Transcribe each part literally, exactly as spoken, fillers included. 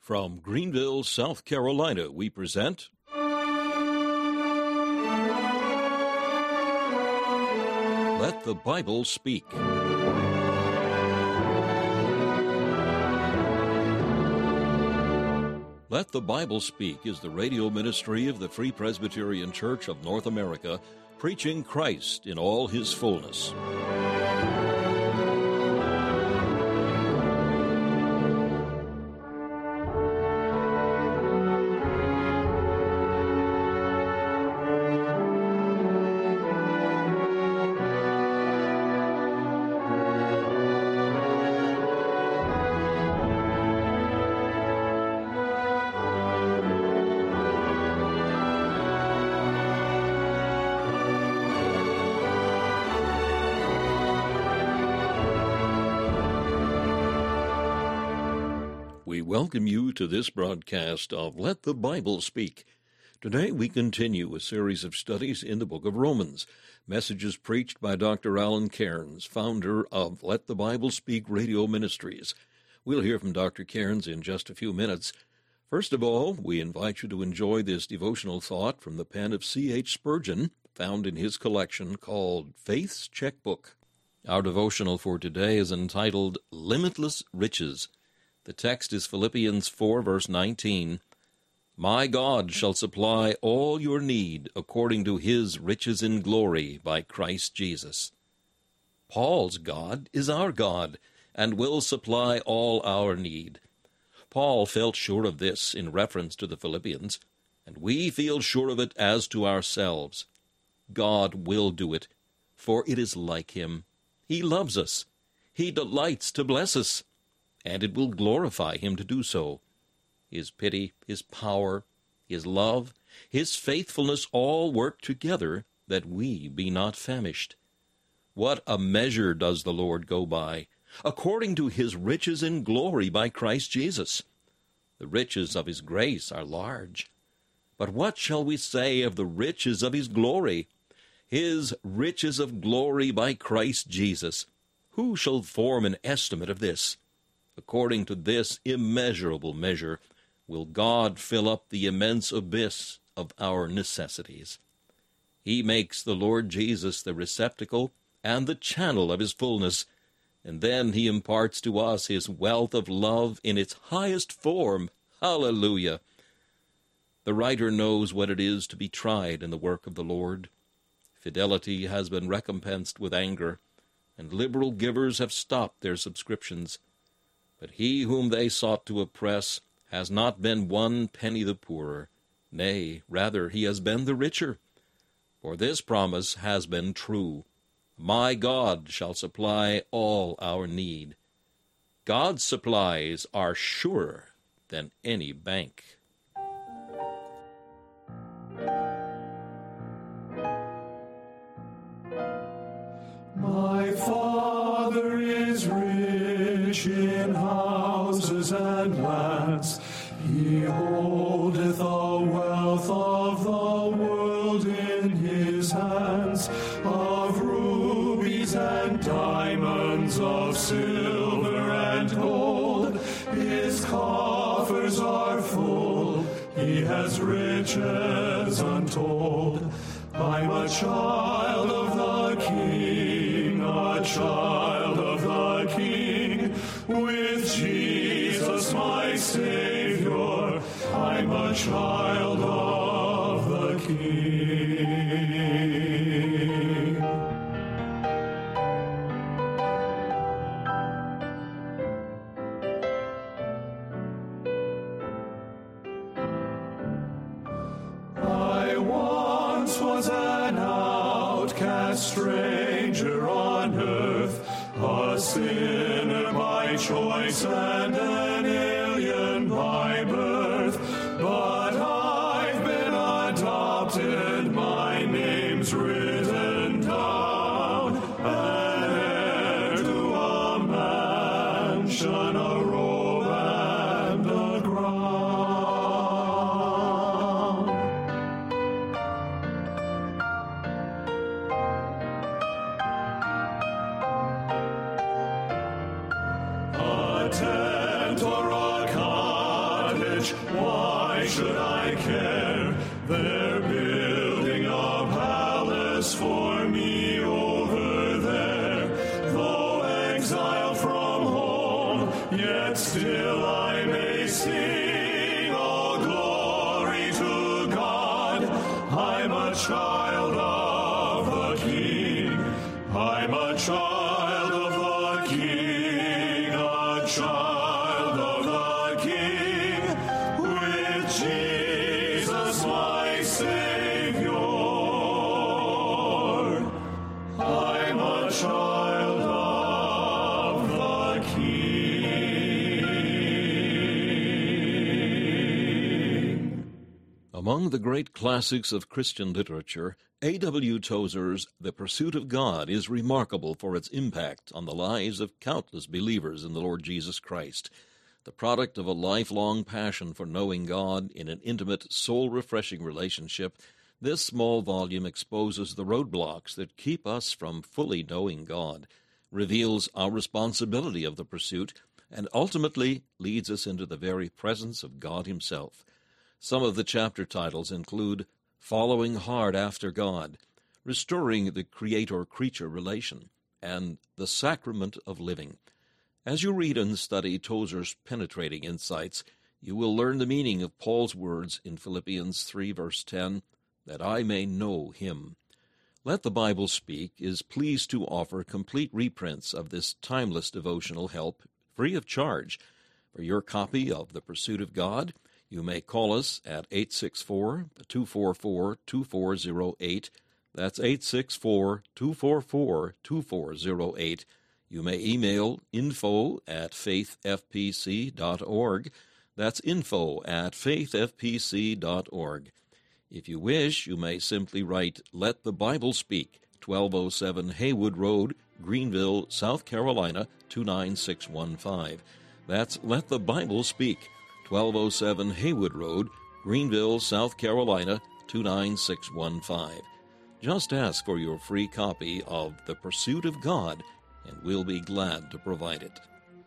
From Greenville, South Carolina, we present Let the Bible Speak. Let the Bible Speak is the radio ministry of the Free Presbyterian Church of North America, preaching Christ in all his fullness. We welcome you to this broadcast of Let the Bible Speak. Today we continue a series of studies in the book of Romans, messages preached by Doctor Alan Cairns, founder of Let the Bible Speak Radio Ministries. We'll hear from Doctor Cairns in just a few minutes. First of all, we invite you to enjoy this devotional thought from the pen of C H Spurgeon, found in his collection called Faith's Checkbook. Our devotional for today is entitled Limitless Riches. The text is Philippians four, verse nineteen. My God shall supply all your need according to his riches in glory by Christ Jesus. Paul's God is our God, and will supply all our need. Paul felt sure of this in reference to the Philippians, and we feel sure of it as to ourselves. God will do it, for it is like him. He loves us. He delights to bless us, and it will glorify him to do so. His pity, his power, his love, his faithfulness all work together that we be not famished. What a measure does the Lord go by, according to his riches in glory by Christ Jesus. The riches of his grace are large. But what shall we say of the riches of his glory? His riches of glory by Christ Jesus. Who shall form an estimate of this? According to this immeasurable measure will God fill up the immense abyss of our necessities. He makes the Lord Jesus the receptacle and the channel of his fullness, and then he imparts to us his wealth of love in its highest form. Hallelujah! The writer knows what it is to be tried in the work of the Lord. Fidelity has been recompensed with anger, and liberal givers have stopped their subscriptions. But he whom they sought to oppress has not been one penny the poorer. Nay, rather, he has been the richer. For this promise has been true. My God shall supply all our need. God's supplies are surer than any bank. My Father is rich in houses and lands. He holdeth the wealth of the world in his hands, of rubies and diamonds, of silver and gold. His coffers are full, he has riches untold. I'm a child of the King, a child of the King, with Jesus my Savior, I'm a child of the King. I once was an outcast stranger on earth, a sinner by choice and an alien by birth. But I've been adopted, my name's written down, an heir to a mansion, a robe and a crown. A tent rich, why should I care? They're building a palace for me over there. Though exiled from home, yet still I may sing all glory to God. I'm a child of the King. I'm a child of the King, a child of the King, with Jesus my Savior. I'm a child of the King. Among the great classics of Christian literature, A W Tozer's The Pursuit of God is remarkable for its impact on the lives of countless believers in the Lord Jesus Christ. The product of a lifelong passion for knowing God in an intimate, soul-refreshing relationship, this small volume exposes the roadblocks that keep us from fully knowing God, reveals our responsibility of the pursuit, and ultimately leads us into the very presence of God Himself. Some of the chapter titles include Following Hard After God, Restoring the Creator-Creature Relation, and The Sacrament of Living. As you read and study Tozer's penetrating insights, you will learn the meaning of Paul's words in Philippians three, verse ten, that I may know Him. Let the Bible Speak is pleased to offer complete reprints of this timeless devotional help free of charge. For your copy of The Pursuit of God, you may call us at eight six four, two four four, two four zero eight. That's eight six four, two four four, two four zero eight. You may email info at faith f p c dot org. That's info at faith f p c dot org. If you wish, you may simply write Let the Bible Speak, twelve oh seven Haywood Road, Greenville, South Carolina, two nine six one five. That's Let the Bible Speak, twelve oh seven Haywood Road, Greenville, South Carolina, two nine six one five. Just ask for your free copy of The Pursuit of God, and we'll be glad to provide it.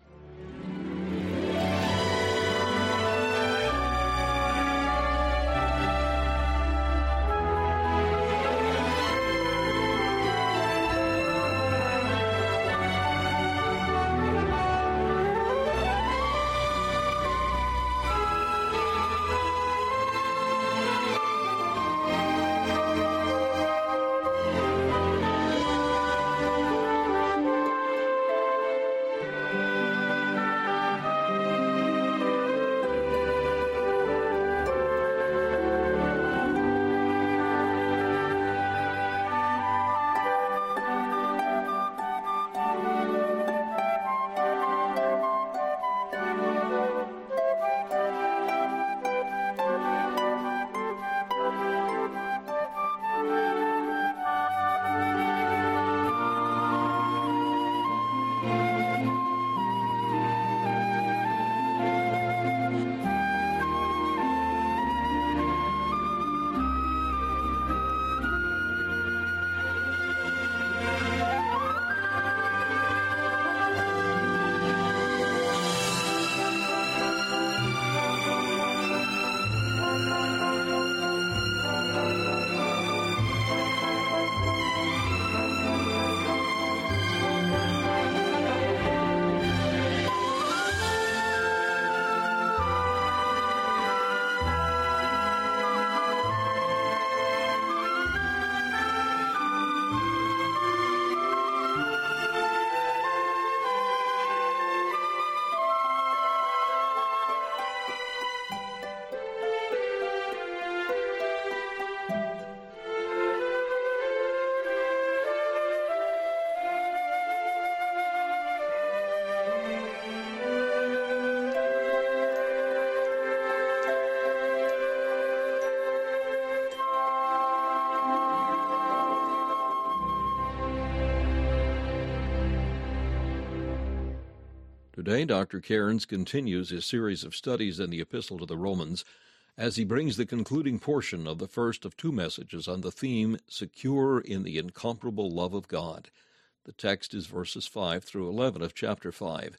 Today, Doctor Cairns continues his series of studies in the Epistle to the Romans as he brings the concluding portion of the first of two messages on the theme, Secure in the Incomparable Love of God. The text is verses five through eleven of chapter five.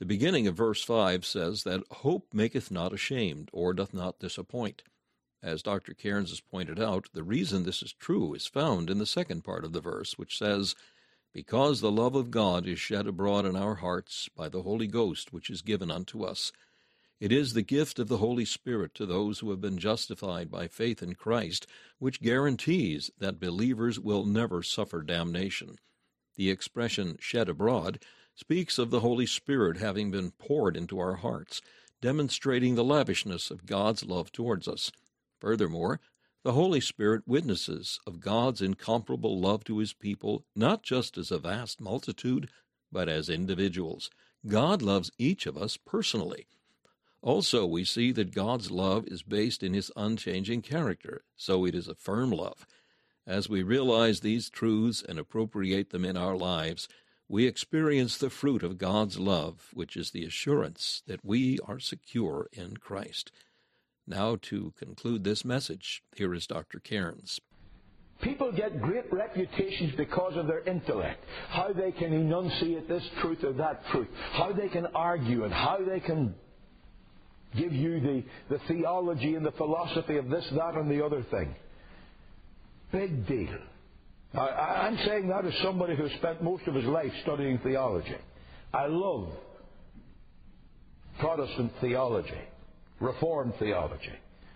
The beginning of verse five says that hope maketh not ashamed, or doth not disappoint. As Doctor Cairns has pointed out, the reason this is true is found in the second part of the verse, which says, Because the love of God is shed abroad in our hearts by the Holy Ghost, which is given unto us. It is the gift of the Holy Spirit to those who have been justified by faith in Christ, which guarantees that believers will never suffer damnation. The expression shed abroad speaks of the Holy Spirit having been poured into our hearts, demonstrating the lavishness of God's love towards us. Furthermore, the Holy Spirit witnesses of God's incomparable love to his people, not just as a vast multitude, but as individuals. God loves each of us personally. Also, we see that God's love is based in his unchanging character, so it is a firm love. As we realize these truths and appropriate them in our lives, we experience the fruit of God's love, which is the assurance that we are secure in Christ. Now, to conclude this message, here is Doctor Cairns. People get great reputations because of their intellect, how they can enunciate this truth or that truth, how they can argue and how they can give you the, the theology and the philosophy of this, that, and the other thing. Big deal. Now, I, I'm saying that as somebody who spent most of his life studying theology. I love Protestant theology, Reformed theology,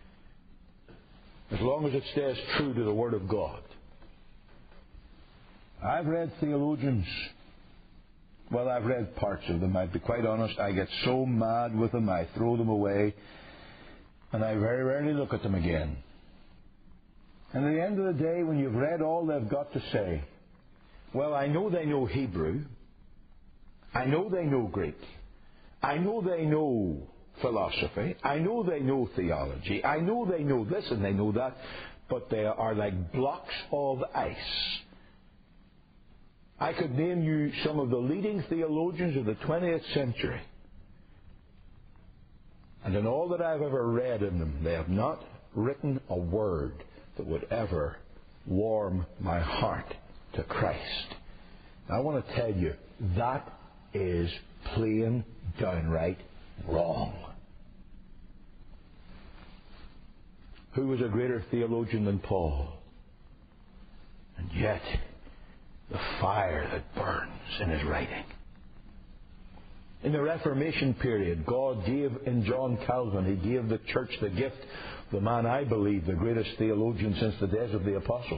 as long as it stays true to the Word of God. I've read theologians. Well, I've read parts of them. I'd be quite honest, I get so mad with them, I throw them away, and I very rarely look at them again. And at the end of the day, when you've read all they've got to say, well, I know they know Hebrew, I know they know Greek, I know they know philosophy, I know they know theology, I know they know this and they know that, but they are like blocks of ice. I could name you some of the leading theologians of the twentieth century. And in all that I've ever read in them, they have not written a word that would ever warm my heart to Christ. I want to tell you, that is plain, downright wrong. Who was a greater theologian than Paul? And yet, the fire that burns in his writing. In the Reformation period, God gave in John Calvin, he gave the church the gift of the man, I believe, the greatest theologian since the days of the apostles.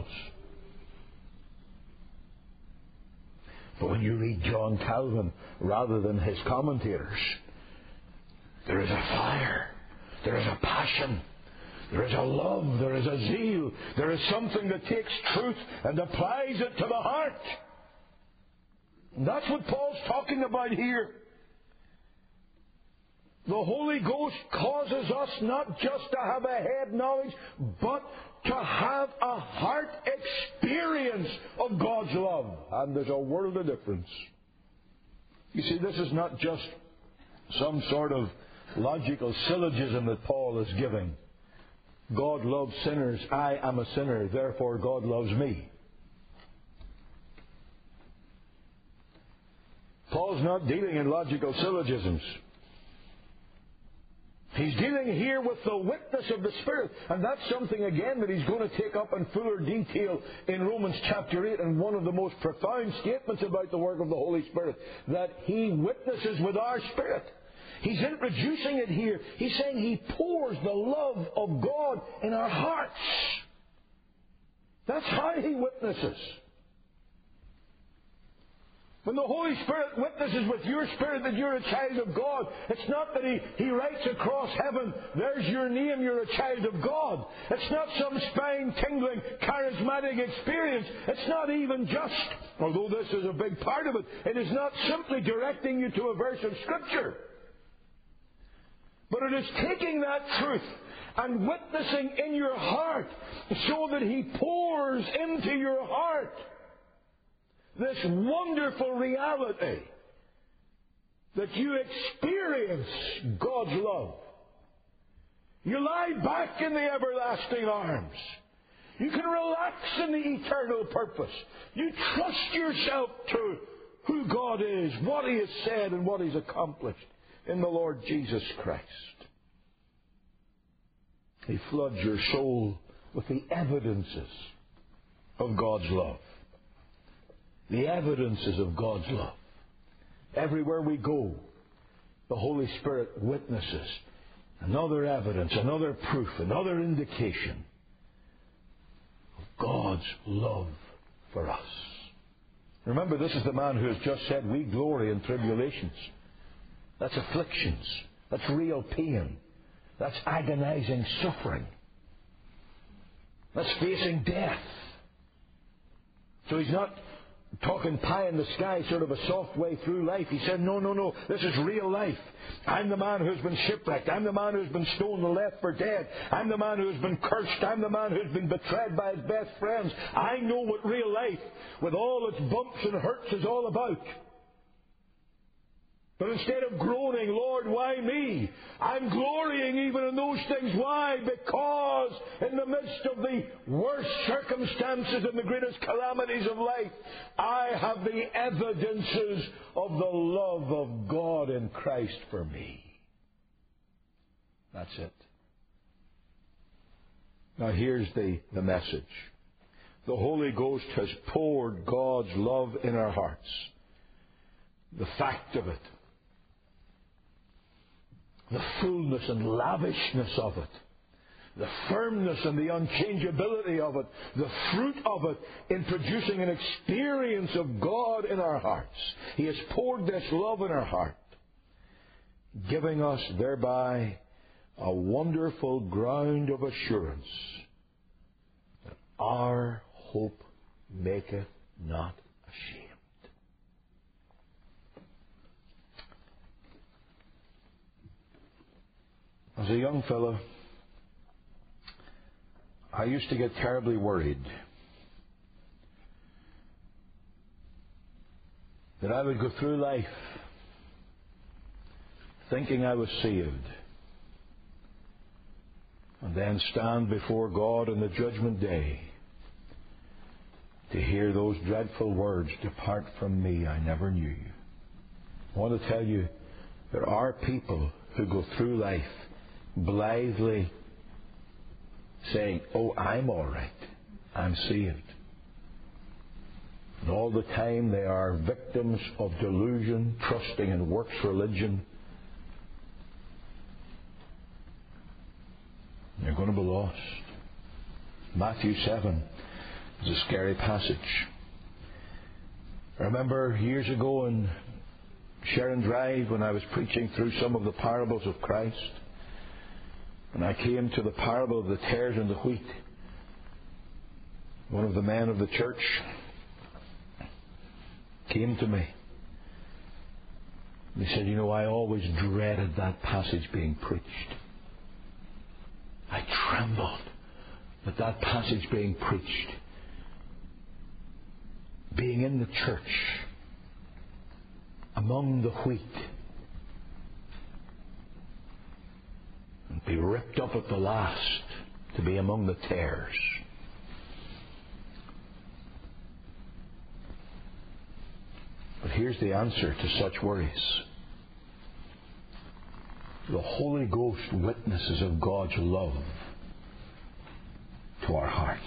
But when you read John Calvin rather than his commentators, there is a fire, there is a passion, there is a love, there is a zeal, there is something that takes truth and applies it to the heart. And that's what Paul's talking about here. The Holy Ghost causes us not just to have a head knowledge, but to have a heart experience of God's love. And there's a world of difference. You see, this is not just some sort of logical syllogism that Paul is giving. God loves sinners. I am a sinner. Therefore, God loves me. Paul's not dealing in logical syllogisms. He's dealing here with the witness of the Spirit. And that's something, again, that he's going to take up in fuller detail in Romans chapter eight, and one of the most profound statements about the work of the Holy Spirit, that he witnesses with our spirit. He's introducing it here. He's saying he pours the love of God in our hearts. That's how he witnesses. When the Holy Spirit witnesses with your spirit that you're a child of God, it's not that he, he writes across heaven, there's your name, you're a child of God. It's not some spine-tingling, charismatic experience. It's not even just, although this is a big part of it, it is not simply directing you to a verse of Scripture. But it is taking that truth and witnessing in your heart so that he pours into your heart this wonderful reality that you experience God's love. You lie back in the everlasting arms. You can relax in the eternal purpose. You trust yourself to who God is, what He has said, and what He's accomplished in the Lord Jesus Christ. He floods your soul with the evidences of God's love. The evidences of God's love. Everywhere we go, the Holy Spirit witnesses another evidence, another proof, another indication of God's love for us. Remember, this is the man who has just said, we glory in tribulations. That's afflictions. That's real pain. That's agonizing suffering. That's facing death. So he's not talking pie in the sky, sort of a soft way through life. He said, no, no, no, this is real life. I'm the man who's been shipwrecked. I'm the man who's been stoned and left for dead. I'm the man who's been cursed. I'm the man who's been betrayed by his best friends. I know what real life, with all its bumps and hurts, is all about. But instead of groaning, Lord, why me? I'm glorying even in those things. Why? Because in the midst of the worst circumstances and the greatest calamities of life, I have the evidences of the love of God in Christ for me. That's it. Now here's the, the message. The Holy Ghost has poured God's love in our hearts. The fact of it. The fullness and lavishness of it, the firmness and the unchangeability of it, the fruit of it in producing an experience of God in our hearts. He has poured this love in our heart, giving us thereby a wonderful ground of assurance that our hope maketh not ashamed. As a young fellow, I used to get terribly worried that I would go through life thinking I was saved and then stand before God on the judgment day to hear those dreadful words, "Depart from me, I never knew you." I want to tell you, there are people who go through life blithely saying, "Oh, I'm all right. I'm saved." And all the time they are victims of delusion, trusting in works religion. They're going to be lost. Matthew seven is a scary passage. I remember years ago in Sharon Drive when I was preaching through some of the parables of Christ, and I came to the parable of the tares and the wheat. One of the men of the church came to me. And he said, "You know, I always dreaded that passage being preached. I trembled at that passage being preached. Being in the church, among the wheat, and be ripped up at the last to be among the tares." But here's the answer to such worries. The Holy Ghost witnesses of God's love to our hearts.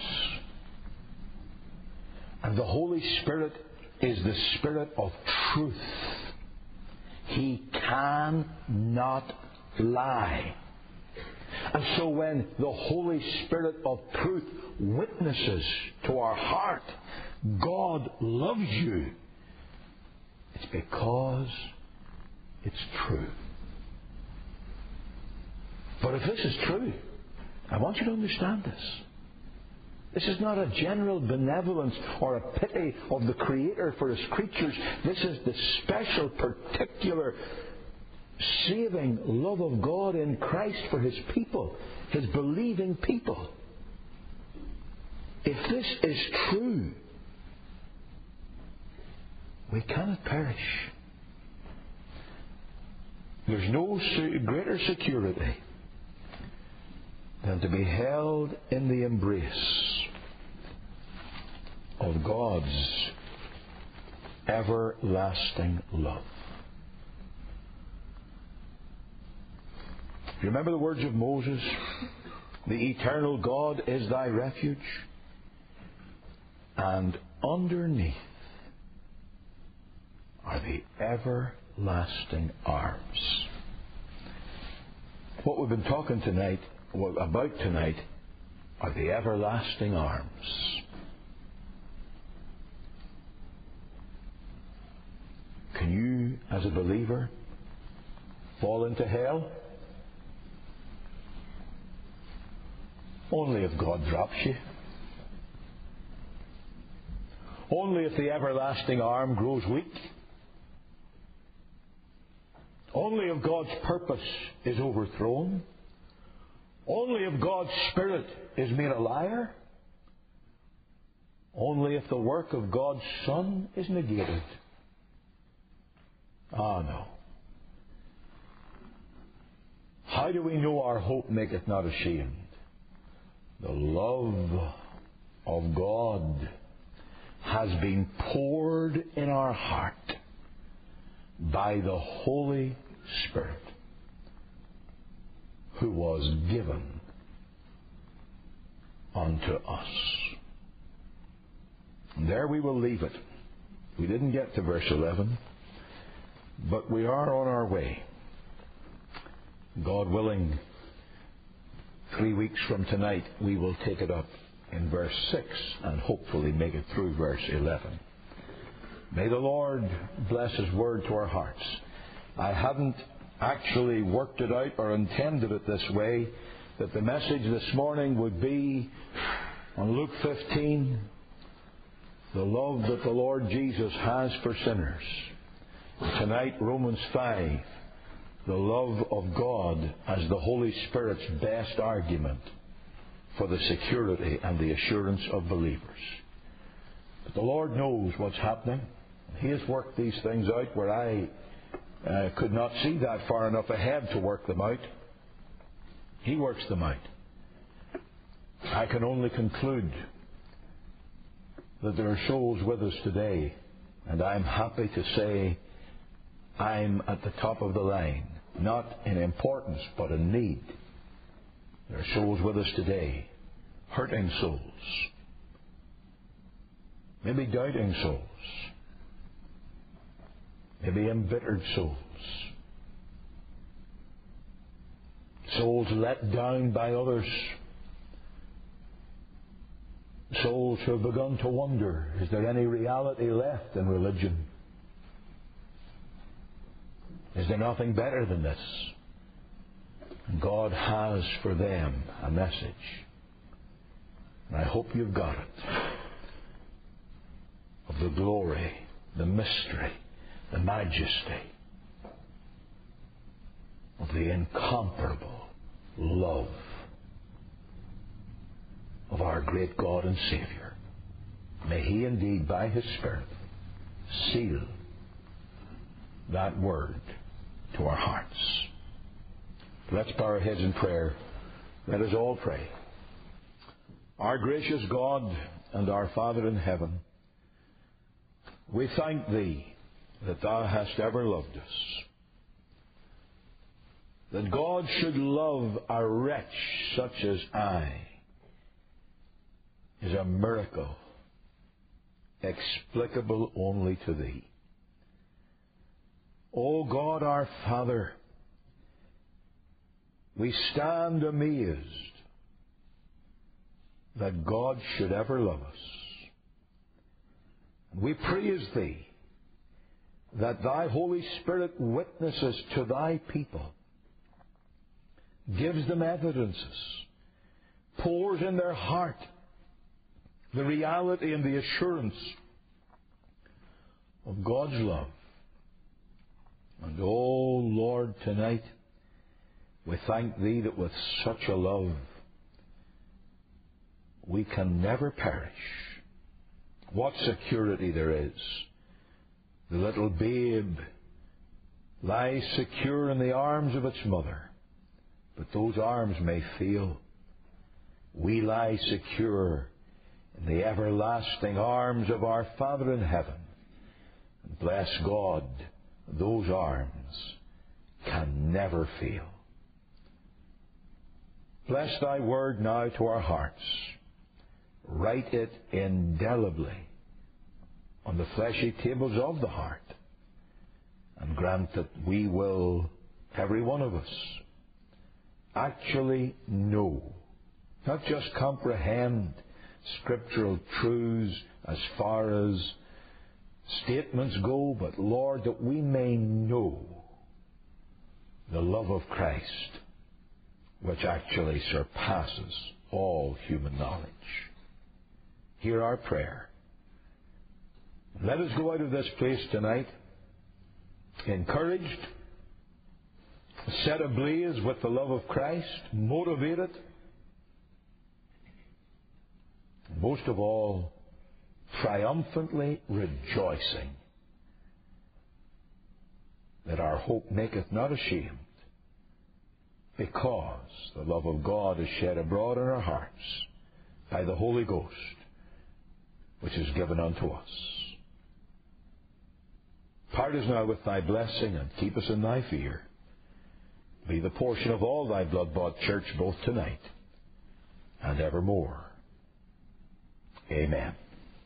And the Holy Spirit is the Spirit of truth. He cannot lie. And so when the Holy Spirit of truth witnesses to our heart, God loves you, it's because it's true. But if this is true, I want you to understand this. This is not a general benevolence or a pity of the Creator for His creatures. This is the special, particular, saving love of God in Christ for His people, His believing people. If this is true, we cannot perish. There's no greater security than to be held in the embrace of God's everlasting love. You remember the words of Moses? The eternal God is thy refuge, and underneath are the everlasting arms. What we've been talking tonight, about tonight, are the everlasting arms. Can you, as a believer, fall into hell? Only if God drops you. Only if the everlasting arm grows weak. Only if God's purpose is overthrown. Only if God's Spirit is made a liar. Only if the work of God's Son is negated. Ah, no. How do we know our hope maketh not ashamed? The love of God has been poured in our heart by the Holy Spirit, who was given unto us. And there we will leave it. We didn't get to verse eleven, but we are on our way. God willing, three weeks from tonight, we will take it up in verse six and hopefully make it through verse eleven. May the Lord bless His word to our hearts. I hadn't actually worked it out or intended it this way, that the message this morning would be on Luke fifteen, the love that the Lord Jesus has for sinners. Tonight, Romans five, the love of God as the Holy Spirit's best argument for the security and the assurance of believers. But the Lord knows what's happening. He has worked these things out where I uh, could not see that far enough ahead to work them out. He works them out. I can only conclude that there are souls with us today, and I'm happy to say I'm at the top of the line, not in importance, but in need. There are souls with us today, hurting souls, maybe doubting souls, maybe embittered souls, souls let down by others, souls who have begun to wonder, is there any reality left in religion? Is there nothing better than this? And God has for them a message. And I hope you've got it. Of the glory, the mystery, the majesty of the incomparable love of our great God and Savior. May He indeed, by His Spirit, seal that word to our hearts. Let's bow our heads in prayer. Let us all pray. Our gracious God and our Father in heaven, we thank Thee that Thou hast ever loved us. That God should love a wretch such as I is a miracle explicable only to Thee. O God our Father, we stand amazed that God should ever love us. We praise Thee that Thy Holy Spirit witnesses to Thy people, gives them evidences, pours in their heart the reality and the assurance of God's love. And, oh Lord, tonight we thank Thee that with such a love we can never perish. What security there is. The little babe lies secure in the arms of its mother, but those arms may fail. We lie secure in the everlasting arms of our Father in heaven. Bless God, those arms can never fail. Bless thy word now to our hearts. Write it indelibly on the fleshy tables of the heart, and grant that we will, every one of us, actually know, not just comprehend scriptural truths as far as statements go, but, Lord, that we may know the love of Christ, which actually surpasses all human knowledge. Hear our prayer. Let us go out of this place tonight encouraged, set ablaze with the love of Christ, motivated, most of all, triumphantly rejoicing that our hope maketh not ashamed, because the love of God is shed abroad in our hearts by the Holy Ghost, which is given unto us. Part us now with thy blessing, and keep us in thy fear. Be the portion of all thy blood-bought church both tonight and evermore. Amen.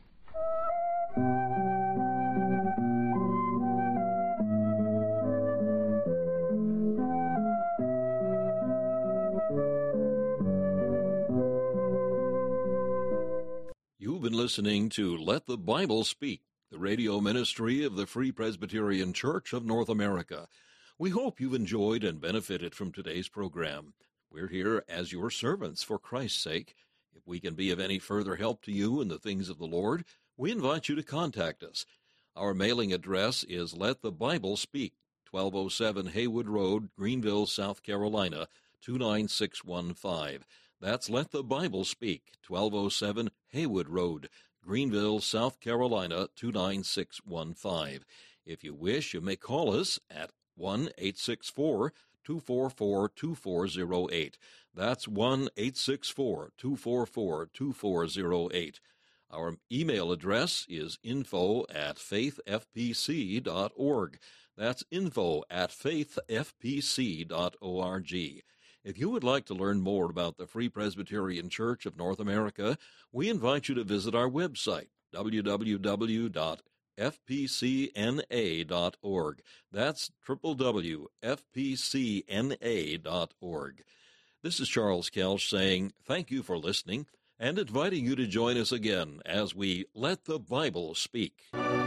You've been listening to Let the Bible Speak, the radio ministry of the Free Presbyterian Church of North America. We hope you've enjoyed and benefited from today's program. We're here as your servants for Christ's sake. If we can be of any further help to you in the things of the Lord, we invite you to contact us. Our mailing address is Let the Bible Speak, twelve oh seven Haywood Road, Greenville, South Carolina, two nine six one five. That's Let the Bible Speak, twelve oh seven Haywood Road, Greenville, South Carolina, two nine six one five. If you wish, you may call us at one eight six four, two four four, two four zero eight. That's one eight six four, two four four, two four zero eight. Our email address is info at faith f p c dot org. That's info at faith f p c dot org. If you would like to learn more about the Free Presbyterian Church of North America, we invite you to visit our website, w w w dot f p c n a dot org. That's w w w dot f p c n a dot org. This is Charles Kelch saying thank you for listening and inviting you to join us again as we Let the Bible Speak.